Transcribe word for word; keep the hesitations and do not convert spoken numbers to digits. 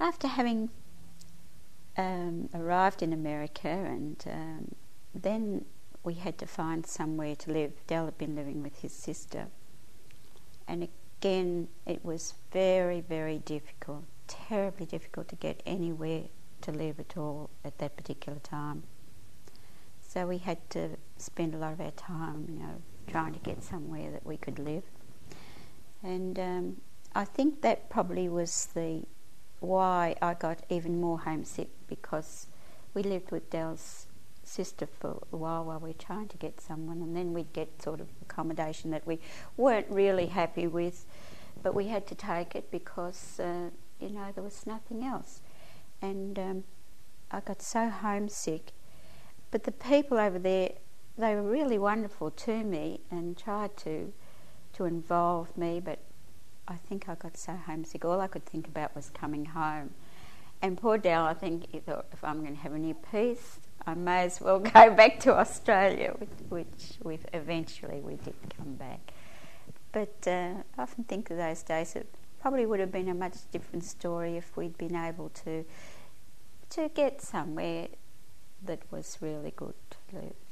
after having um, arrived in America, and um, then we had to find somewhere to live. Del had been living with his sister, and again it was very, very difficult, terribly difficult to get anywhere to live at all at that particular time. So we had to spend a lot of our time, you know, trying to get somewhere that we could live. And um, I think that probably was the why I got even more homesick, because we lived with Del's sister for a while while we were trying to get someone, and then we'd get sort of accommodation that we weren't really happy with, but we had to take it because, uh, you know, there was nothing else. And um, I got so homesick. But the people over there, they were really wonderful to me and tried to to involve me, but I think I got so homesick. All I could think about was coming home. And poor Del, I think he thought, if I'm going to have any peace, I may as well go back to Australia, which, which we eventually we did come back. But uh, I often think of those days, it probably would have been a much different story if we'd been able to to get somewhere that was really good to live.